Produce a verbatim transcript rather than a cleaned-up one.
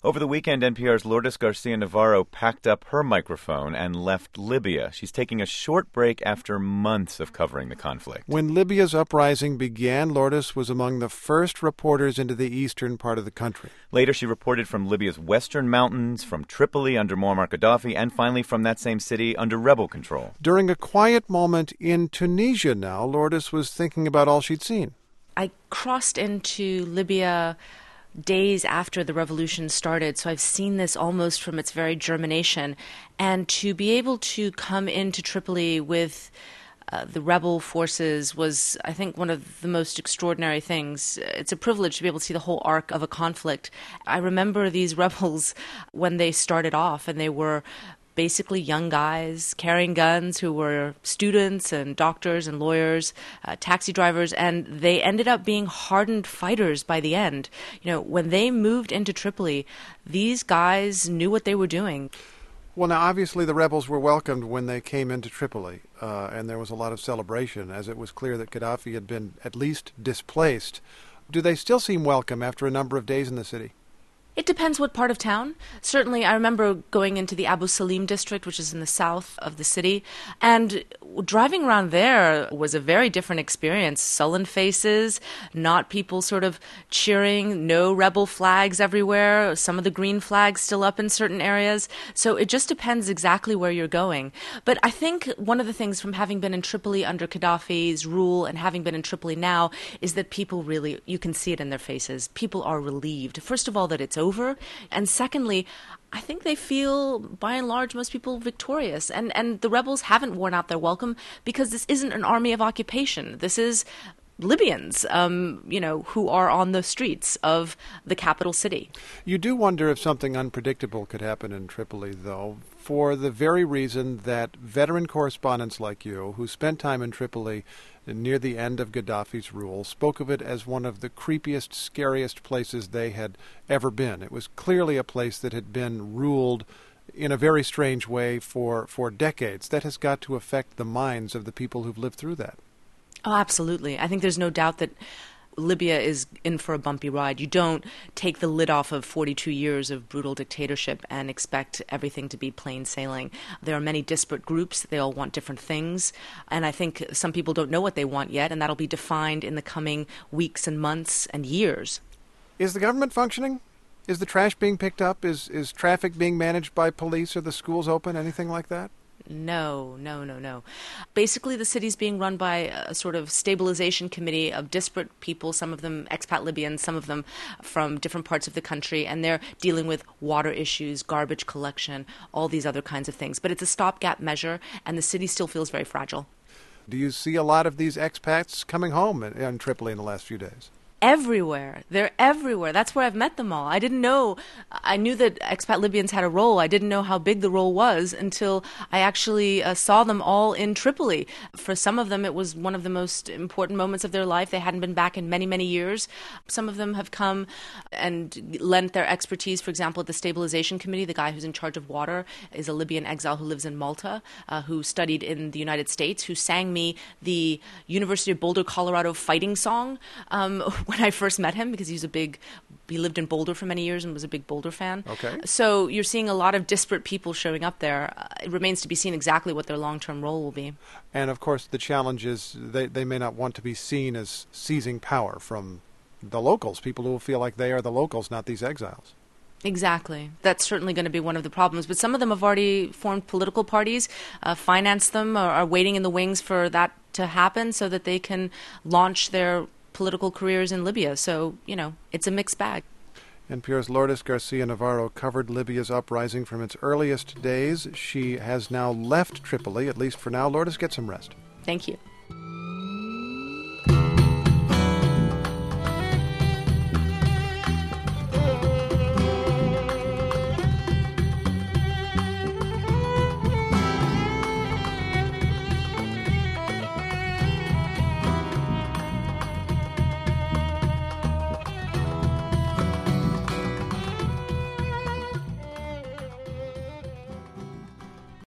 Over the weekend, N P R's Lourdes Garcia-Navarro packed up her microphone and left Libya. She's taking a short break after months of covering the conflict. When Libya's uprising began, Lourdes was among the first reporters into the eastern part of the country. Later, she reported from Libya's western mountains, from Tripoli under Muammar Gaddafi, and finally from that same city under rebel control. During a quiet moment in Tunisia now, Lourdes was thinking about all she'd seen. I crossed into Libya days after the revolution started, so I've seen this almost from its very germination. And to be able to come into Tripoli with uh, the rebel forces was, I think, one of the most extraordinary things. It's a privilege to be able to see the whole arc of a conflict. I remember these rebels when they started off, and they were basically young guys carrying guns who were students and doctors and lawyers, uh, taxi drivers, and they ended up being hardened fighters by the end. You know, when they moved into Tripoli, these guys knew what they were doing. Well, now, obviously the rebels were welcomed when they came into Tripoli, uh, and there was a lot of celebration, as it was clear that Gaddafi had been at least displaced. Do they still seem welcome after a number of days in the city? It depends what part of town. Certainly, I remember going into the Abu Salim district, which is in the south of the city, and driving around there was a very different experience. Sullen faces, not people sort of cheering, no rebel flags everywhere, some of the green flags still up in certain areas. So it just depends exactly where you're going. But I think one of the things from having been in Tripoli under Gaddafi's rule and having been in Tripoli now is that people really, you can see it in their faces, people are relieved. First of all, that it's over. And secondly, I think they feel, by and large, most people victorious. And, and the rebels haven't worn out their welcome because this isn't an army of occupation. This is Libyans, um, you know, who are on the streets of the capital city. You do wonder if something unpredictable could happen in Tripoli, though, for the very reason that veteran correspondents like you, who spent time in Tripoli near the end of Gaddafi's rule, spoke of it as one of the creepiest, scariest places they had ever been. It was clearly a place that had been ruled in a very strange way for, for decades. That has got to affect the minds of the people who've lived through that. Oh, absolutely. I think there's no doubt that Libya is in for a bumpy ride. You don't take the lid off of forty-two years of brutal dictatorship and expect everything to be plain sailing. There are many disparate groups. They all want different things. And I think some people don't know what they want yet, and that'll be defined in the coming weeks and months and years. Is the government functioning? Is the trash being picked up? Is, is traffic being managed by police? Are the schools open? Anything like that? No, no, no, no. Basically, the city's being run by a sort of stabilization committee of disparate people, some of them expat Libyans, some of them from different parts of the country, and they're dealing with water issues, garbage collection, all these other kinds of things. But it's a stopgap measure, and the city still feels very fragile. Do you see a lot of these expats coming home in, in Tripoli in the last few days? Everywhere. They're everywhere. That's where I've met them all. I didn't know. I knew that expat Libyans had a role. I didn't know how big the role was until I actually uh, saw them all in Tripoli. For some of them, it was one of the most important moments of their life. They hadn't been back in many, many years. Some of them have come and lent their expertise. For example, at the Stabilization Committee, the guy who's in charge of water is a Libyan exile who lives in Malta, uh, who studied in the United States, who sang me the University of Boulder, Colorado fighting song um, when I first met him, because he's a big, he lived in Boulder for many years and was a big Boulder fan. Okay. So you're seeing a lot of disparate people showing up there. Uh, it remains to be seen exactly what their long-term role will be. And of course, the challenge is they, they may not want to be seen as seizing power from the locals, people who feel like they are the locals, not these exiles. Exactly. That's certainly going to be one of the problems. But some of them have already formed political parties, uh, financed them, or are waiting in the wings for that to happen so that they can launch their political careers in Libya. So, you know, it's a mixed bag. N P R's Lourdes Garcia-Navarro covered Libya's uprising from its earliest days. She has now left Tripoli, at least for now. Lourdes, get some rest. Thank you.